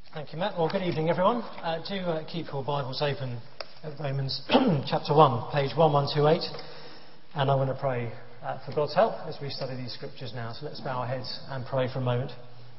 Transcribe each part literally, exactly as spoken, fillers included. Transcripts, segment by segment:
Thank you, Matt. Well, good evening, everyone. Uh, do uh, keep your Bibles open at Romans chapter one, page one one two eight. And I want to pray uh, for God's help as we study these scriptures now. So let's bow our heads and pray for a moment.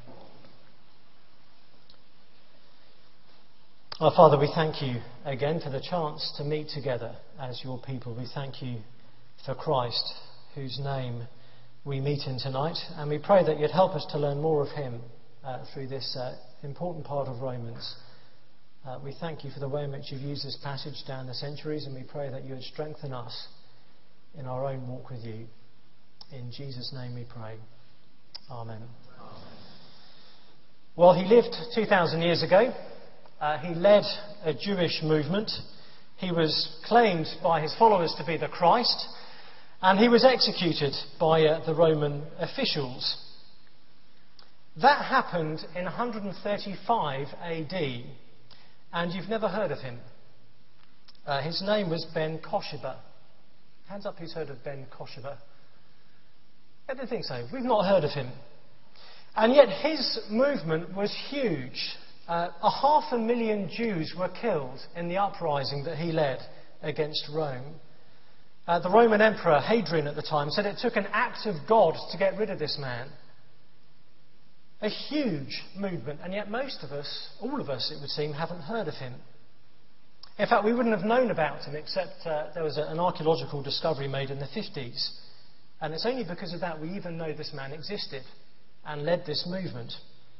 Our Father, we thank you again for the chance to meet together as your people. We thank you for Christ, whose name we meet in tonight. And we pray that you'd help us to learn more of him uh, through this uh, important part of Romans. Uh, we thank you for the way in which you've used this passage down the centuries, and we pray that you would strengthen us in our own walk with you. In Jesus' name we pray. Amen. Amen. Well, he lived two thousand years ago. Uh, he led a Jewish movement. He was claimed by his followers to be the Christ, and he was executed by uh, the Roman officials. That happened in one thirty-five A D, and you've never heard of him. Uh, his name was Ben Kosheba. Hands up who's heard of Ben Kosheba. I don't think so. We've not heard of him. And yet his movement was huge. Uh, a half a million Jews were killed in the uprising that he led against Rome. Uh, the Roman Emperor Hadrian at the time said it took an act of God to get rid of this man. A huge movement, and yet most of us, all of us it would seem, haven't heard of him. In fact, we wouldn't have known about him except uh, there was a, an archaeological discovery made in the fifties. And it's only because of that we even know this man existed and led this movement.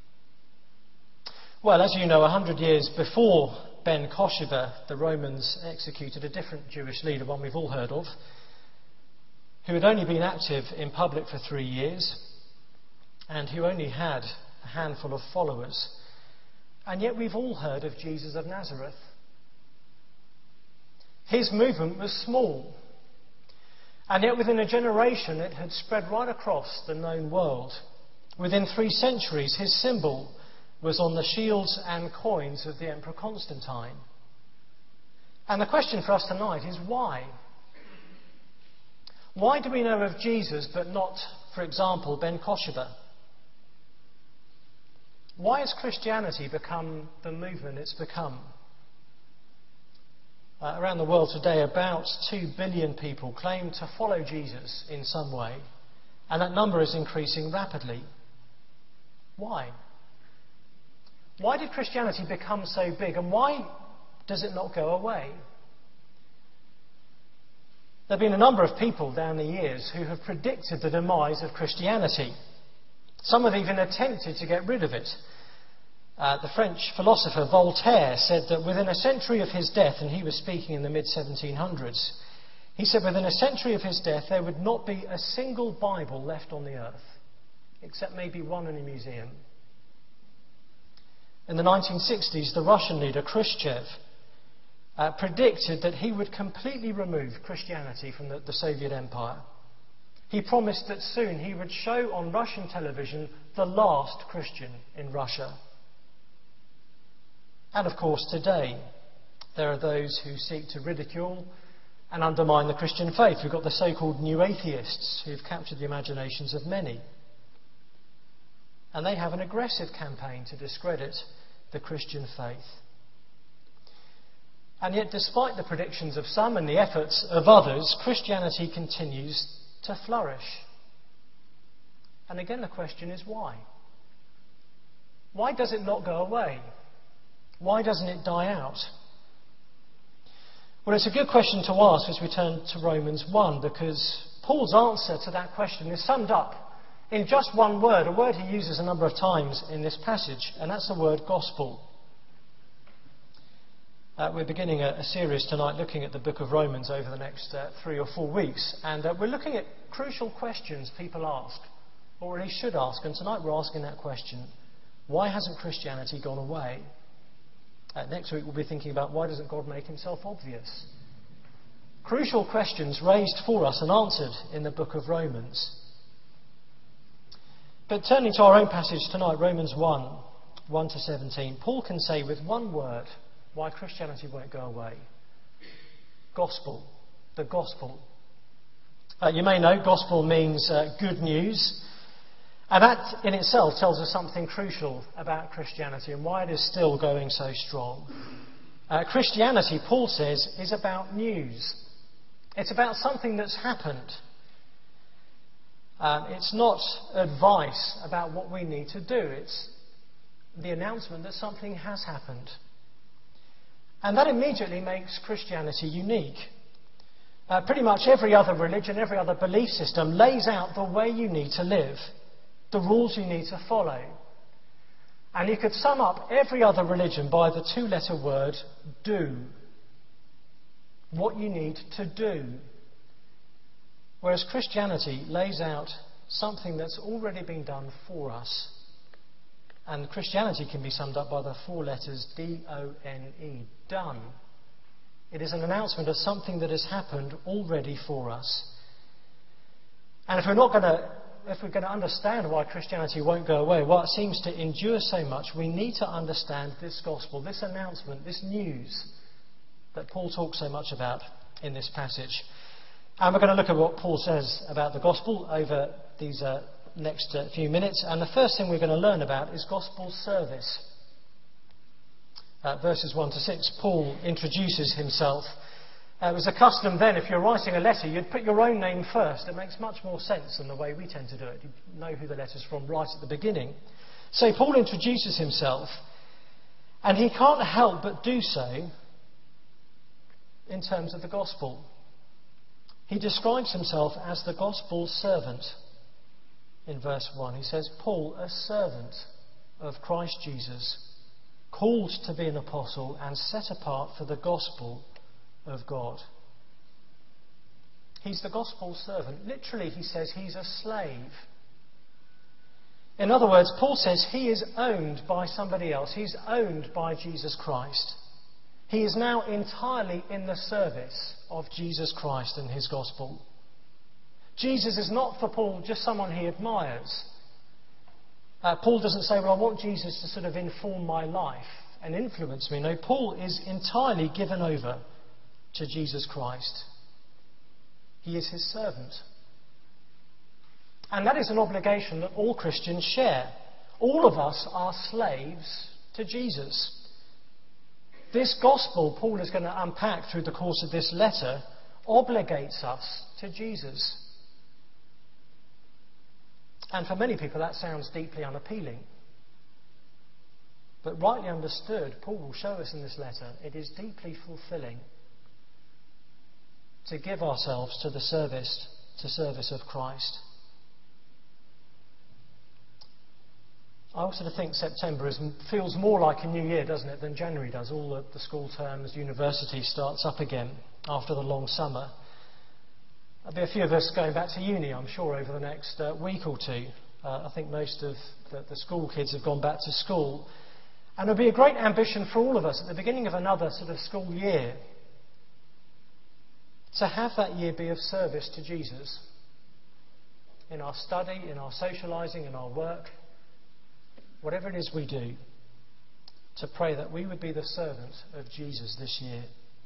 Well, as you know, a hundred years before Ben Kosheba, the Romans executed a different Jewish leader, one we've all heard of, who had only been active in public for three years and who only had a handful of followers. And yet we've all heard of Jesus of Nazareth. His movement was small, and yet within a generation it had spread right across the known world. Within three centuries his symbol was on the shields and coins of the Emperor Constantine. And the question for us tonight is why? Why do we know of Jesus but not, for example, Ben Kosheba? Why has Christianity become the movement it's become? Uh, around the world today, about two billion people claim to follow Jesus in some way, and that number is increasing rapidly. Why? Why did Christianity become so big, and why does it not go away? There have been a number of people down the years who have predicted the demise of Christianity. Some have even attempted to get rid of it. Uh, the French philosopher Voltaire said that within a century of his death, and he was speaking in the mid seventeen hundreds, he said within a century of his death there would not be a single Bible left on the earth, except maybe one in a museum. In the nineteen sixties, the Russian leader Khrushchev uh, predicted that he would completely remove Christianity from the, the Soviet Empire. He promised that soon he would show on Russian television the last Christian in Russia. And of course today there are those who seek to ridicule and undermine the Christian faith. We've got the so-called new atheists who've captured the imaginations of many. And they have an aggressive campaign to discredit the Christian faith. And yet, despite the predictions of some and the efforts of others, Christianity continues to flourish. And again, the question is why? Why does it not go away? Why doesn't it die out? Well, it's a good question to ask as we turn to Romans one, because Paul's answer to that question is summed up in just one word, a word he uses a number of times in this passage, and that's the word gospel. Uh, we're beginning a, a series tonight looking at the book of Romans over the next uh, three or four weeks, and uh, we're looking at crucial questions people ask, or at least should ask, and tonight we're asking that question: why hasn't Christianity gone away? Uh, next week we'll be thinking about why doesn't God make himself obvious? Crucial questions raised for us and answered in the book of Romans. But turning to our own passage tonight, Romans one, one to seventeen, Paul can say with one word why Christianity won't go away. Gospel. The gospel. Uh, you may know gospel means uh, good news. And that in itself tells us something crucial about Christianity and why it is still going so strong. Uh, Christianity, Paul says, is about news. It's about something that's happened. Um, it's not advice about what we need to do. It's the announcement that something has happened. And that immediately makes Christianity unique. Uh, pretty much every other religion, every other belief system lays out the way you need to live, the rules you need to follow. And you could sum up every other religion by the two-letter word do. What you need to do. Whereas Christianity lays out something that's already been done for us. And Christianity can be summed up by the four letters D O N E, done. It is an announcement of something that has happened already for us. And if we're not going to, if we're going to understand why Christianity won't go away, why it seems to endure so much, we need to understand this gospel, this announcement, this news that Paul talks so much about in this passage. And we're going to look at what Paul says about the gospel over these uh, next uh, few minutes. And the first thing we're going to learn about is gospel service. Uh, verses one to six, Paul introduces himself. Uh, it was a custom then, if you're writing a letter, you'd put your own name first. It makes much more sense than the way we tend to do it. You know who the letter's from right at the beginning. So Paul introduces himself, and he can't help but do so in terms of the gospel. He describes himself as the gospel servant in verse one. He says, Paul, a servant of Christ Jesus, called to be an apostle and set apart for the gospel of God. He's the gospel servant. Literally, he says he's a slave. In other words, Paul says he is owned by somebody else. He's owned by Jesus Christ. He is now entirely in the service of Jesus Christ and his gospel. Jesus is not for Paul just someone he admires. Uh, Paul doesn't say, well, I want Jesus to sort of inform my life and influence me. No, Paul is entirely given over to Jesus Christ. He is his servant. And that is an obligation that all Christians share. All of us are slaves to Jesus. This gospel Paul is going to unpack through the course of this letter obligates us to Jesus. And for many people that sounds deeply unappealing. But rightly understood, Paul will show us in this letter, it is deeply fulfilling to give ourselves to the service, to service of Christ. I also think September is, feels more like a new year, doesn't it, than January does. All the, the school terms, university starts up again after the long summer. There'll be a few of us going back to uni, I'm sure, over the next uh, week or two. Uh, I think most of the, the school kids have gone back to school. And there'll be a great ambition for all of us at the beginning of another sort of school year to have that year be of service to Jesus. In our study, in our socialising, in our work, whatever it is we do, to pray that we would be the servant of Jesus this year.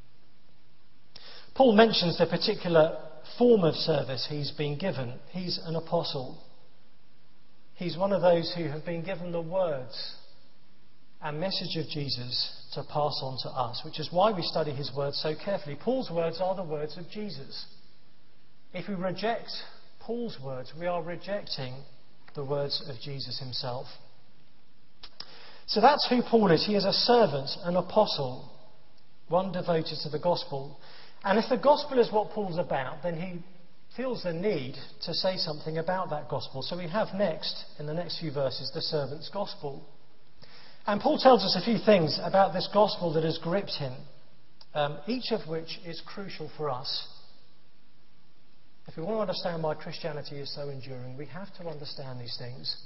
Paul mentions the particular form of service he's been given. He's an apostle. He's one of those who have been given the words and message of Jesus to pass on to us, which is why we study his words so carefully. Paul's words are the words of Jesus. If we reject Paul's words, we are rejecting the words of Jesus himself. So that's who Paul is. He is a servant, an apostle, one devoted to the gospel. And if the gospel is what Paul's about, then he feels the need to say something about that gospel. So we have next, in the next few verses, the servant's gospel. And Paul tells us a few things about this gospel that has gripped him, um, each of which is crucial for us. If we want to understand why Christianity is so enduring, we have to understand these things.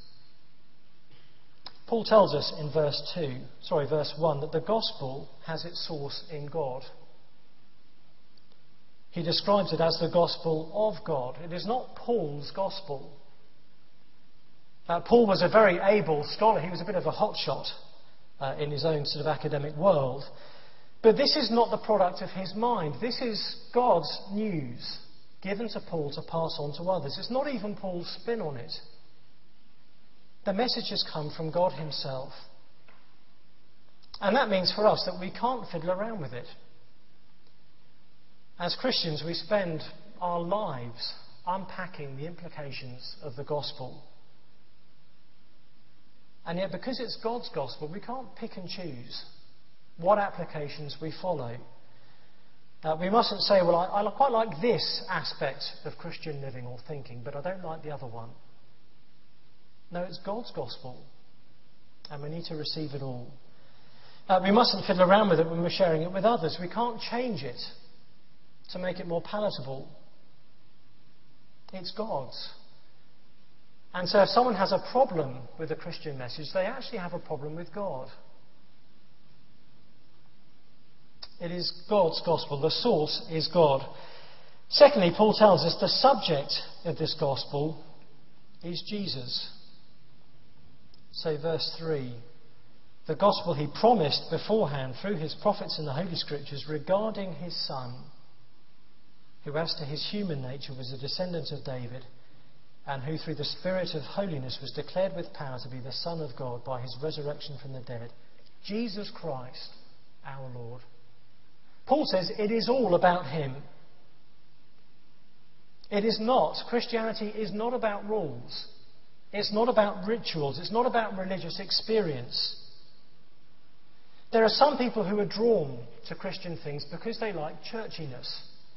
Paul tells us in verse two, sorry, verse one, that the gospel has its source in God. He describes it as the gospel of God. It is not Paul's gospel. Uh, Paul was a very able scholar. He was a bit of a hotshot uh, in his own sort of academic world. But this is not the product of his mind. This is God's news given to Paul to pass on to others. It's not even Paul's spin on it. The message has come from God himself. And that means for us that we can't fiddle around with it. As Christians, we spend our lives unpacking the implications of the gospel. And yet, because it's God's gospel, we can't pick and choose what applications we follow. Uh, we mustn't say, well, I, I quite like this aspect of Christian living or thinking, but I don't like the other one. No, it's God's gospel, and we need to receive it all. Uh, we mustn't fiddle around with it when we're sharing it with others. We can't change it to make it more palatable. It's God's. And so if someone has a problem with the Christian message, they actually have a problem with God. It is God's gospel. The source is God. Secondly, Paul tells us the subject of this gospel is Jesus. So verse three, the gospel he promised beforehand through his prophets in the Holy Scriptures regarding his Son, who as to his human nature was a descendant of David, and who through the Spirit of holiness was declared with power to be the Son of God by his resurrection from the dead, Jesus Christ, our Lord. Paul says it is all about him. It is not. Christianity is not about rules. It's not about rituals. It's not about religious experience. There are some people who are drawn to Christian things because they like churchiness,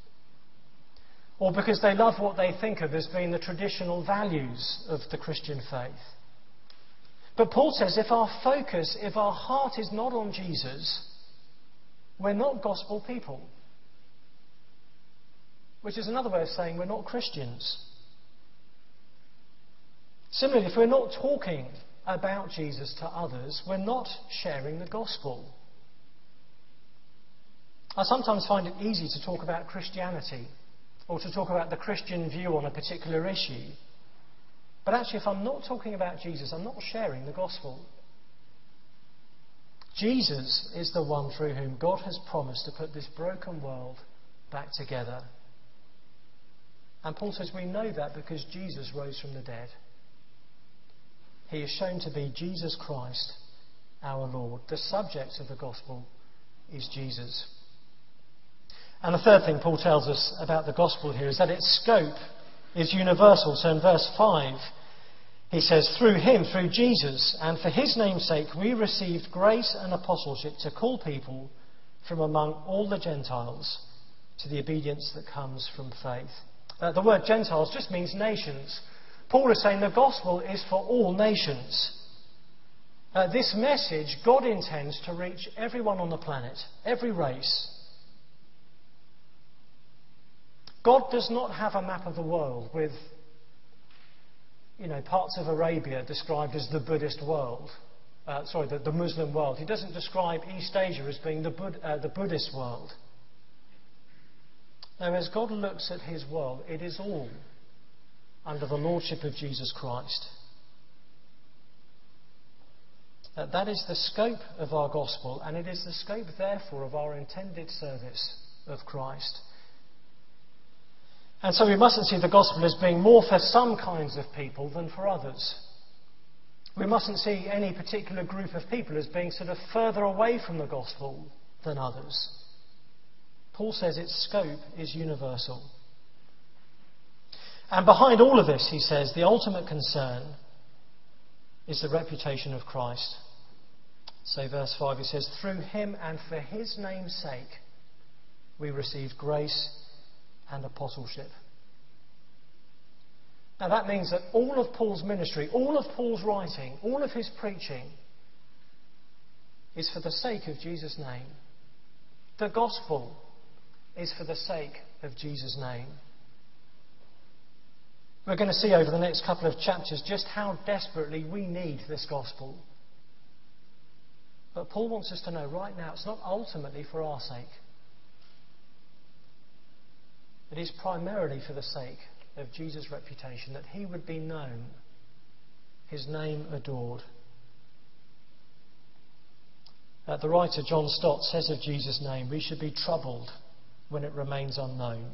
or because they love what they think of as being the traditional values of the Christian faith. But Paul says if our focus, if our heart is not on Jesus, we're not gospel people. Which is another way of saying we're not Christians. Similarly, if we're not talking about Jesus to others, we're not sharing the gospel. I sometimes find it easy to talk about Christianity or to talk about the Christian view on a particular issue. But actually, if I'm not talking about Jesus, I'm not sharing the gospel. Jesus is the one through whom God has promised to put this broken world back together. And Paul says we know that because Jesus rose from the dead. He is shown to be Jesus Christ, our Lord. The subject of the gospel is Jesus. And the third thing Paul tells us about the gospel here is that its scope is universal. So in verse five, he says, through him, through Jesus, and for his name's sake, we received grace and apostleship to call people from among all the Gentiles to the obedience that comes from faith. Uh, the word Gentiles just means nations. Paul is saying the gospel is for all nations. Uh, this message, God intends to reach everyone on the planet, every race. God does not have a map of the world with, you know, parts of Arabia described as the Buddhist world. Uh, sorry, the, the Muslim world. He doesn't describe East Asia as being the, Bud, uh, the Buddhist world. No, as God looks at his world, it is all under the lordship of Jesus Christ. Uh, that is the scope of our gospel, and it is the scope, therefore, of our intended service of Christ. And so we mustn't see the gospel as being more for some kinds of people than for others. We mustn't see any particular group of people as being sort of further away from the gospel than others. Paul says its scope is universal. And behind all of this, he says, the ultimate concern is the reputation of Christ. So verse five, he says, through him and for his name's sake, we received grace and apostleship. Now that means that all of Paul's ministry, all of Paul's writing, all of his preaching is for the sake of Jesus' name. The gospel is for the sake of Jesus' name. We're going to see over the next couple of chapters just how desperately we need this gospel. But Paul wants us to know right now it's not ultimately for our sake. It is primarily for the sake of Jesus' reputation, that he would be known, his name adored. Uh, the writer John Stott says of Jesus' name, we should be troubled when it remains unknown,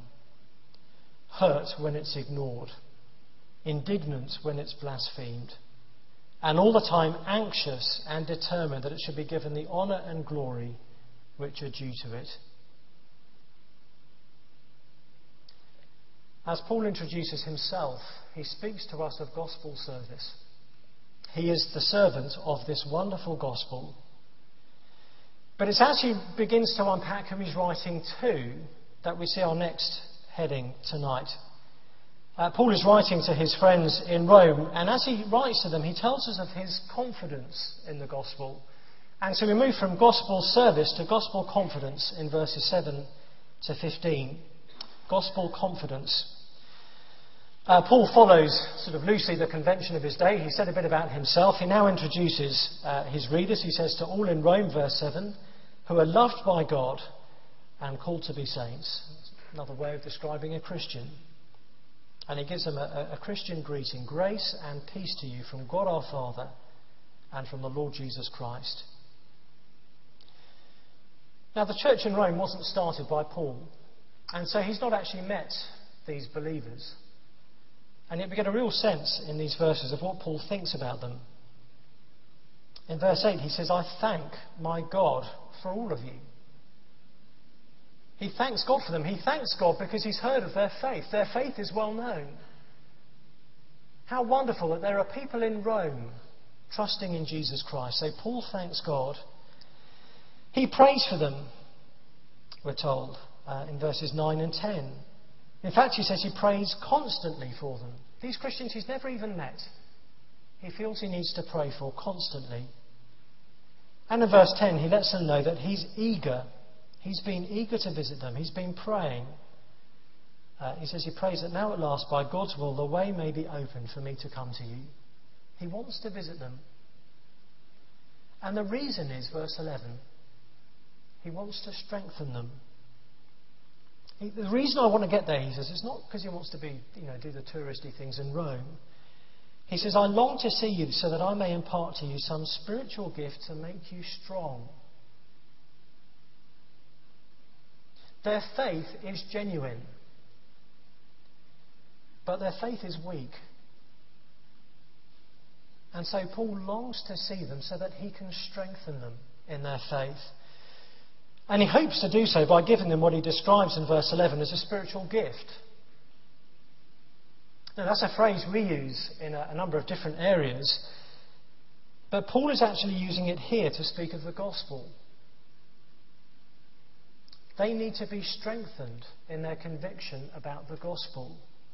hurt when it's ignored, indignant when it's blasphemed, and all the time anxious and determined that it should be given the honour and glory which are due to it. As Paul introduces himself, he speaks to us of gospel service. He is the servant of this wonderful gospel. But it's as he begins to unpack who he's writing to that we see our next heading tonight. Uh, Paul is writing to his friends in Rome, and as he writes to them, he tells us of his confidence in the gospel. And so we move from gospel service to gospel confidence in verses seven to fifteen. Gospel confidence. Uh, Paul follows sort of loosely the convention of his day. He said a bit about himself. He now introduces uh, his readers. He says to all in Rome, verse seven, who are loved by God and called to be saints. Another way of describing a Christian. And he gives them a, a Christian greeting. Grace and peace to you from God our Father and from the Lord Jesus Christ. Now the church in Rome wasn't started by Paul. And so he's not actually met these believers. And yet we get a real sense in these verses of what Paul thinks about them. In verse eight he says, I thank my God for all of you. He thanks God for them. He thanks God because he's heard of their faith. Their faith is well known. How wonderful that there are people in Rome trusting in Jesus Christ. So Paul thanks God. He prays for them, we're told, uh, in verses nine and ten. In fact, he says he prays constantly for them. These Christians he's never even met, he feels he needs to pray for constantly. And in verse ten, he lets them know that he's eager. He's been eager to visit them. He's been praying. Uh, he says he prays that now at last, by God's will, the way may be opened for me to come to you. He wants to visit them. And the reason is, verse eleven, he wants to strengthen them. He, the reason I want to get there, he says, it's not because he wants to be, you know, do the touristy things in Rome. He says, I long to see you so that I may impart to you some spiritual gift to make you strong. Their faith is genuine, but their faith is weak. And so Paul longs to see them so that he can strengthen them in their faith. And he hopes to do so by giving them what he describes in verse eleven as a spiritual gift. Now that's a phrase we use in a, a number of different areas, but Paul is actually using it here to speak of the gospel. They need to be strengthened in their conviction about the gospel.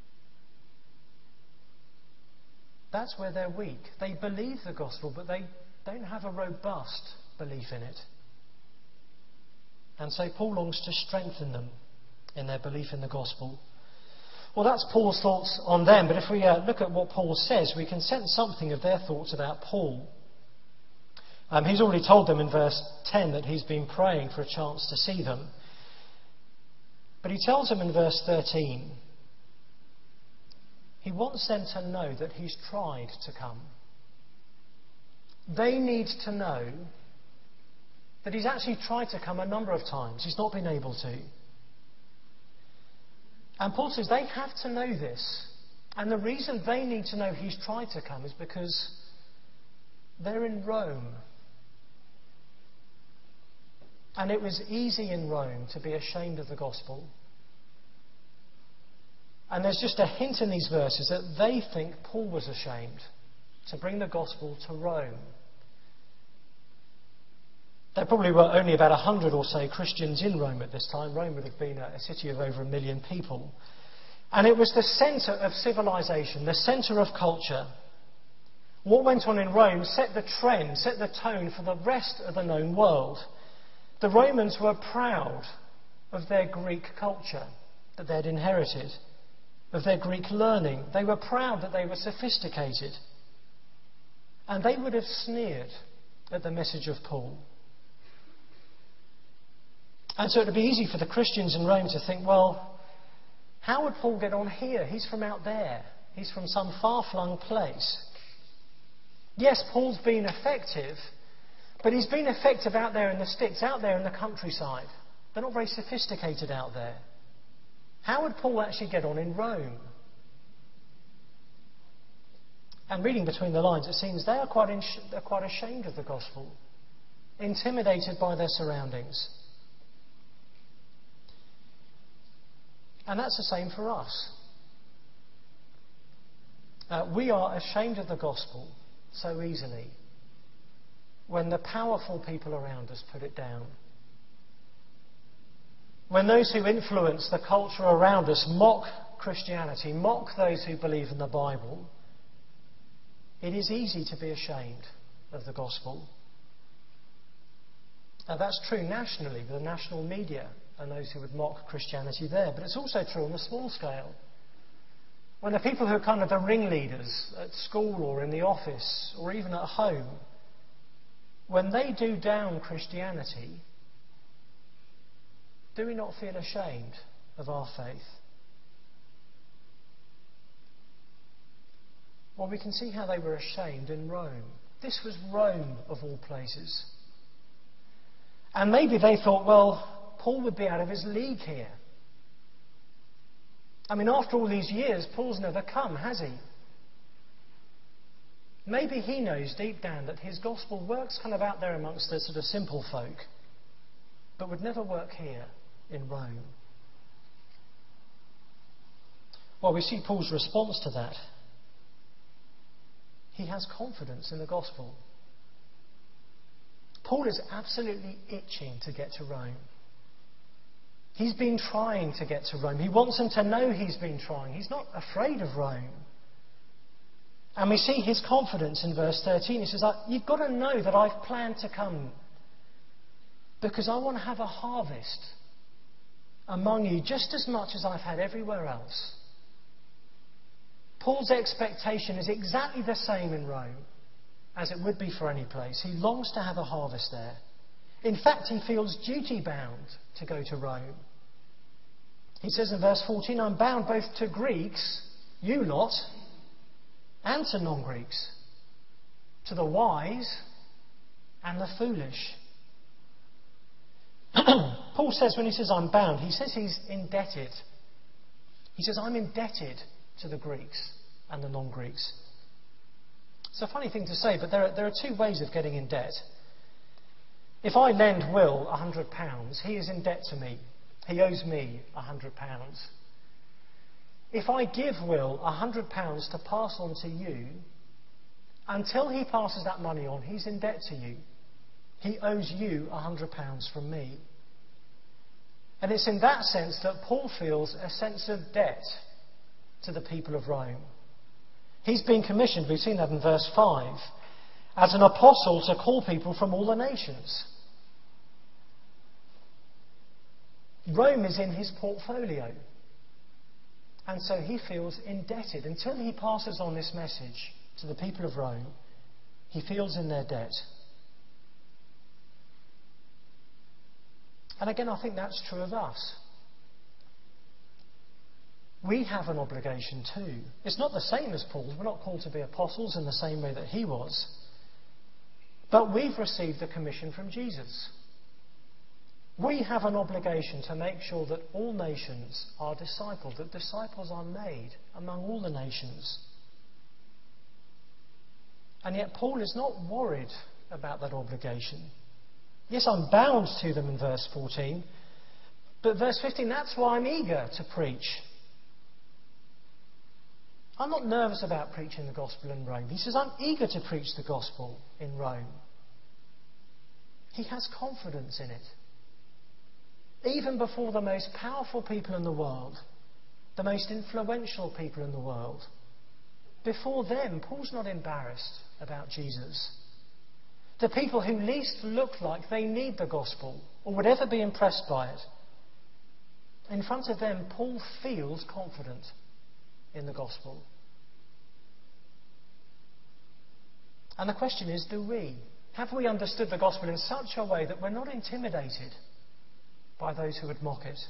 That's where they're weak. They believe the gospel, but they don't have a robust belief in it. And so Paul longs to strengthen them in their belief in the gospel. Well, that's Paul's thoughts on them, but if we uh, look at what Paul says, we can sense something of their thoughts about Paul. Um, he's already told them in verse ten that he's been praying for a chance to see them. But he tells them in verse thirteen, he wants them to know that he's tried to come. They need to know that he's actually tried to come a number of times. He's not been able to. And Paul says they have to know this. And the reason they need to know he's tried to come is because they're in Rome. And it was easy in Rome to be ashamed of the gospel. And there's just a hint in these verses that they think Paul was ashamed to bring the gospel to Rome. There probably were only about a hundred or so Christians in Rome at this time. Rome would have been a city of over a million people. And it was the centre of civilization, the centre of culture. What went on in Rome set the trend, set the tone for the rest of the known world. The Romans were proud of their Greek culture that they'd inherited, of their Greek learning. They were proud that they were sophisticated. And they would have sneered at the message of Paul. And so it would be easy for the Christians in Rome to think, well, how would Paul get on here? He's from out there. He's from some far-flung place. Yes, Paul's been effective, but he's been effective out there in the sticks, out there in the countryside. They're not very sophisticated out there. How would Paul actually get on in Rome? And reading between the lines, it seems they are quite, in, they're quite ashamed of the gospel, intimidated by their surroundings. And that's the same for us. Uh, we are ashamed of the gospel so easily when the powerful people around us put it down. When those who influence the culture around us mock Christianity, mock those who believe in the Bible, it is easy to be ashamed of the gospel. Now that's true nationally, with the national media and those who would mock Christianity there, but it's also true on a small scale. When the people who are kind of the ringleaders at school or in the office or even at home, when they do down Christianity, do we not feel ashamed of our faith? Well, we can see how they were ashamed in Rome. This was Rome, of all places. And maybe they thought, well, Paul would be out of his league here. I mean, after all these years, Paul's never come, has he? Maybe he knows deep down that his gospel works kind of out there amongst the sort of simple folk, but would never work here in Rome. Well, we see Paul's response to that. He has confidence in the gospel. Paul is absolutely itching to get to Rome. He's been trying to get to Rome. He wants them to know he's been trying. He's not afraid of Rome. And we see his confidence in verse thirteen. He says, you've got to know that I've planned to come because I want to have a harvest among you just as much as I've had everywhere else. Paul's expectation is exactly the same in Rome as it would be for any place. He longs to have a harvest there. In fact, he feels duty-bound to go to Rome. He says in verse fourteen, I'm bound both to Greeks, you lot, and to non-Greeks, to the wise and the foolish. Paul says when he says I'm bound, he says he's indebted. He says I'm indebted to the Greeks and the non-Greeks. It's a funny thing to say, but there are, there are two ways of getting in debt. If I lend Will one hundred pounds, he is in debt to me. He owes me one hundred pounds. If I give Will one hundred pounds to pass on to you, until he passes that money on, he's in debt to you. He owes you one hundred pounds from me. And it's in that sense that Paul feels a sense of debt to the people of Rome. He's been commissioned, we've seen that in verse five, as an apostle to call people from all the nations. Rome is in his portfolio. And so he feels indebted. Until he passes on this message to the people of Rome, he feels in their debt. And again, I think that's true of us. We have an obligation too. It's not the same as Paul's. We're not called to be apostles in the same way that he was. But we've received the commission from Jesus. We have an obligation to make sure that all nations are discipled, that disciples are made among all the nations. And yet Paul is not worried about that obligation. Yes, I'm bound to them in verse fourteen, but verse fifteen, that's why I'm eager to preach. I'm not nervous about preaching the gospel in Rome. He says, I'm eager to preach the gospel in Rome. He has confidence in it. Even before the most powerful people in the world, the most influential people in the world, before them, Paul's not embarrassed about Jesus. The people who least look like they need the gospel or would ever be impressed by it, in front of them, Paul feels confident in the gospel. And the question is, do we? Have we understood the gospel in such a way that we're not intimidated by those who would mock it?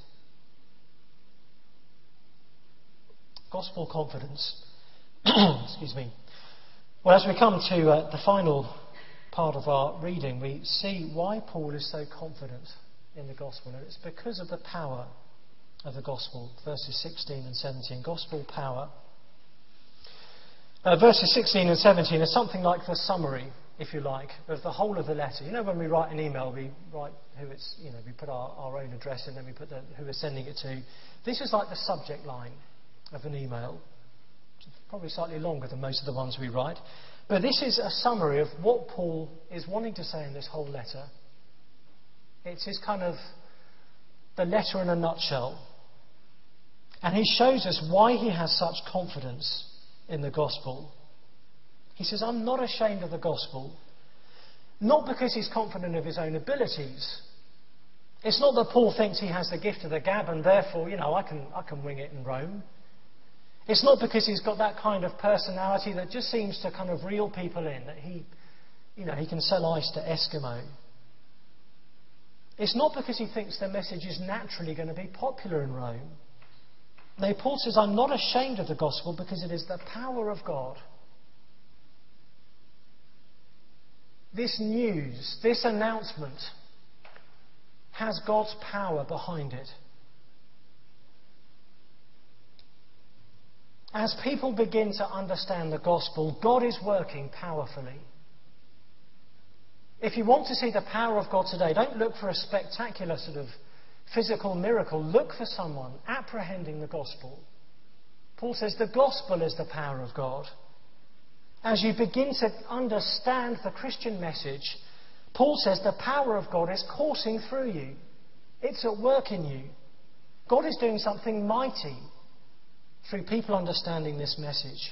Gospel confidence. Excuse me. Well, as we come to uh, the final part of our reading, we see why Paul is so confident in the gospel. And it's because of the power of the gospel. Verses sixteen and seventeen. Gospel power. Uh, verses sixteen and seventeen are something like the summary, if you like, of the whole of the letter. You know, when we write an email, we write who it's, you know, we put our, our own address and then we put the, who we're sending it to. This is like the subject line of an email. It's probably slightly longer than most of the ones we write. But this is a summary of what Paul is wanting to say in this whole letter. It's his kind of the letter in a nutshell. And he shows us why he has such confidence in the gospel. He says, I'm not ashamed of the gospel. Not because he's confident of his own abilities. It's not that Paul thinks he has the gift of the gab and therefore, you know, I can I can wing it in Rome. It's not because he's got that kind of personality that just seems to kind of reel people in, that he, you know, he can sell ice to Eskimo. It's not because he thinks the message is naturally going to be popular in Rome. No, Paul says, I'm not ashamed of the gospel because it is the power of God. This news, this announcement, has God's power behind it. As people begin to understand the gospel, God is working powerfully. If you want to see the power of God today, don't look for a spectacular sort of physical miracle. Look for someone apprehending the gospel. Paul says the gospel is the power of God. As you begin to understand the Christian message, Paul says the power of God is coursing through you. It's at work in you. God is doing something mighty through people understanding this message.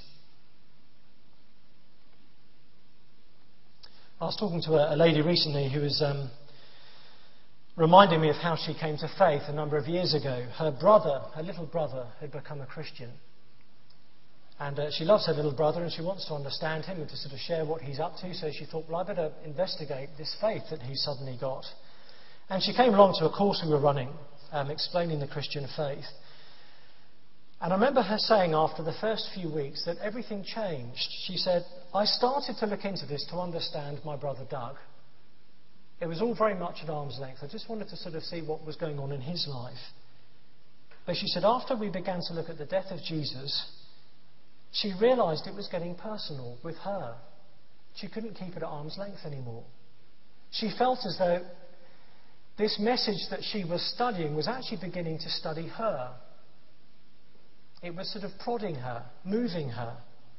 I was talking to a, a lady recently who was um, reminding me of how she came to faith a number of years ago. Her brother, her little brother, had become a Christian. And uh, she loves her little brother and she wants to understand him and to sort of share what he's up to. So she thought, well, I better investigate this faith that he's suddenly got. And she came along to a course we were running, um, explaining the Christian faith. And I remember her saying after the first few weeks that everything changed. She said, I started to look into this to understand my brother Doug. It was all very much at arm's length. I just wanted to sort of see what was going on in his life. But she said, after we began to look at the death of Jesus, she realised it was getting personal with her. She couldn't keep it at arm's length anymore. She felt as though this message that she was studying was actually beginning to study her. It was sort of prodding her, moving her.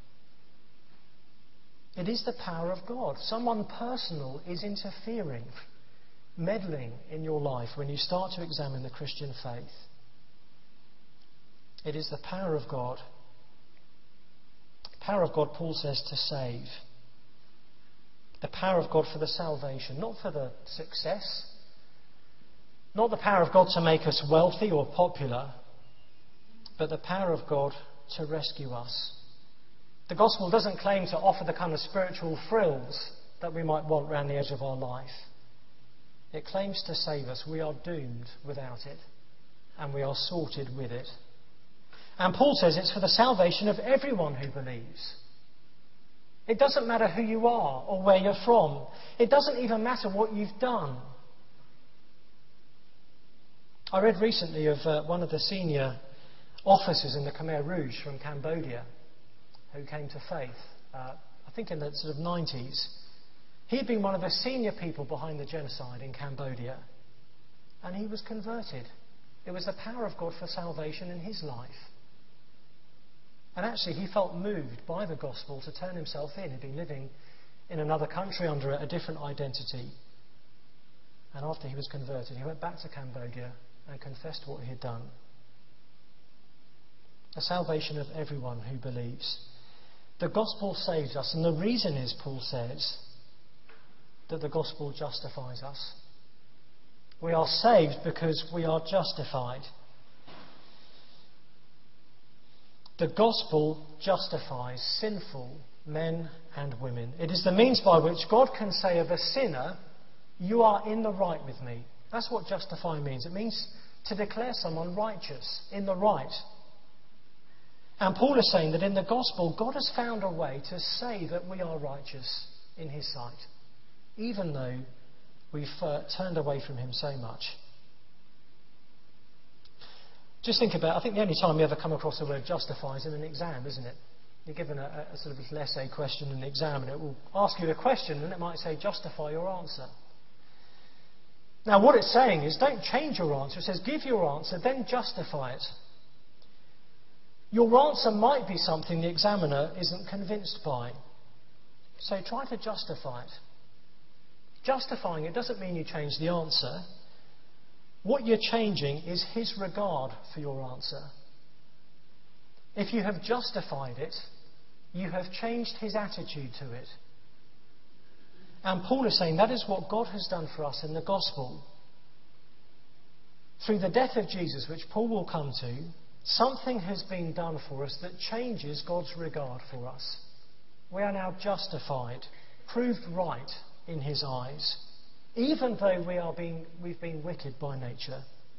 It is the power of God. Someone personal is interfering, meddling in your life when you start to examine the Christian faith. It is the power of God. The power of God, Paul says, to save. The power of God for the salvation, not for the success. Not the power of God to make us wealthy or popular, but the power of God to rescue us. The gospel doesn't claim to offer the kind of spiritual thrills that we might want around the edge of our life. It claims to save us. We are doomed without it, and we are sorted with it. And Paul says it's for the salvation of everyone who believes. It doesn't matter who you are or where you're from. It doesn't even matter what you've done. I read recently of uh, one of the senior officers in the Khmer Rouge from Cambodia who came to faith, uh, I think in the sort of nineties. He'd been one of the senior people behind the genocide in Cambodia, and he was converted. It was the power of God for salvation in his life. And actually he felt moved by the gospel to turn himself in. He'd been living in another country under a different identity. And after he was converted, he went back to Cambodia and confessed what he had done. The salvation of everyone who believes. The gospel saves us, and the reason is, Paul says, that the gospel justifies us. We are saved because we are justified. The gospel justifies sinful men and women. It is the means by which God can say of a sinner, you are in the right with me. That's what justify means. It means to declare someone righteous, in the right. And Paul is saying that in the gospel, God has found a way to say that we are righteous in his sight, even though we've uh, turned away from him so much. Just think about, I think the only time we ever come across the word justify is in an exam, isn't it? You're given a, a sort of little essay question in the exam, and it will ask you the question, and it might say, justify your answer. Now, what it's saying is, don't change your answer. It says, give your answer, then justify it. Your answer might be something the examiner isn't convinced by. So try to justify it. Justifying it doesn't mean you change the answer. What you're changing is his regard for your answer. If you have justified it, you have changed his attitude to it. And Paul is saying that is what God has done for us in the gospel. Through the death of Jesus, which Paul will come to, something has been done for us that changes God's regard for us. We are now justified, proved right in his eyes, even though we are being, we've been wicked by nature.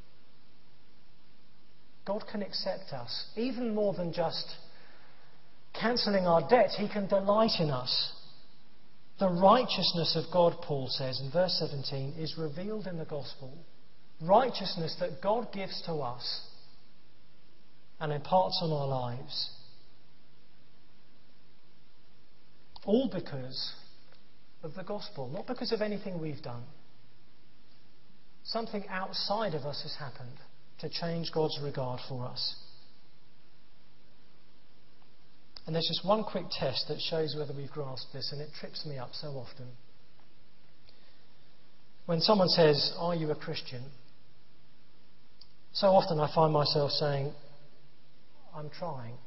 God can accept us, even more than just cancelling our debt. He can delight in us. The righteousness of God, Paul says in verse seventeen, is revealed in the gospel. Righteousness that God gives to us and imparts on our lives. All because of the gospel, not because of anything we've done. Something outside of us has happened to change God's regard for us. And there's just one quick test that shows whether we've grasped this, and it trips me up so often. When someone says, "Are you a Christian?" so often I find myself saying, "I'm trying."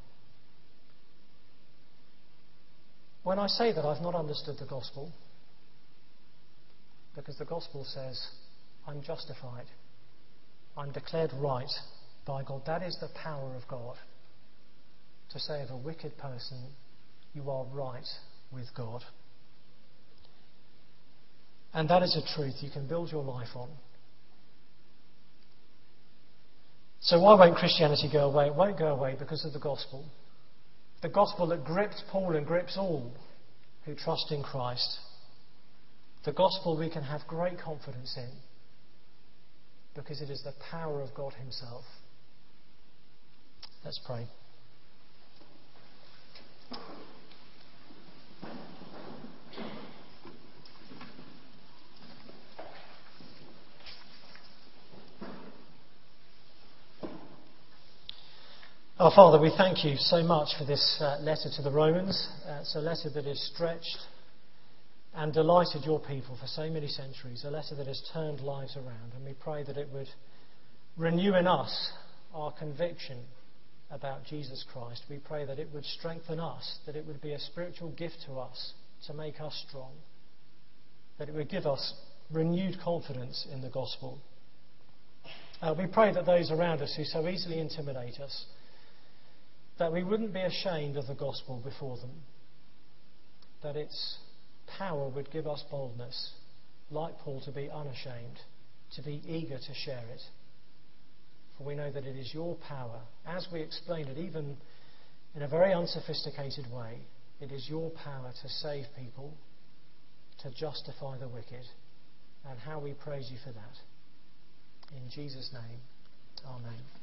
When I say that, I've not understood the gospel, because the gospel says I'm justified. I'm declared right by God. That is the power of God. To say of a wicked person, you are right with God. And that is a truth you can build your life on. So why won't Christianity go away? It won't go away because of the gospel. The gospel that gripped Paul and grips all who trust in Christ. The gospel we can have great confidence in because it is the power of God himself. Let's pray. Our Father, we thank you so much for this uh, letter to the Romans. Uh, it's a letter that has stretched and delighted your people for so many centuries, a letter that has turned lives around. And we pray that it would renew in us our conviction about Jesus Christ. We pray that it would strengthen us, that it would be a spiritual gift to us to make us strong, that it would give us renewed confidence in the gospel. Uh, we pray that those around us who so easily intimidate us, that we wouldn't be ashamed of the gospel before them, that its power would give us boldness, like Paul, to be unashamed, to be eager to share it. For we know that it is your power, as we explained it, even in a very unsophisticated way, it is your power to save people, to justify the wicked, and how we praise you for that. In Jesus' name, amen.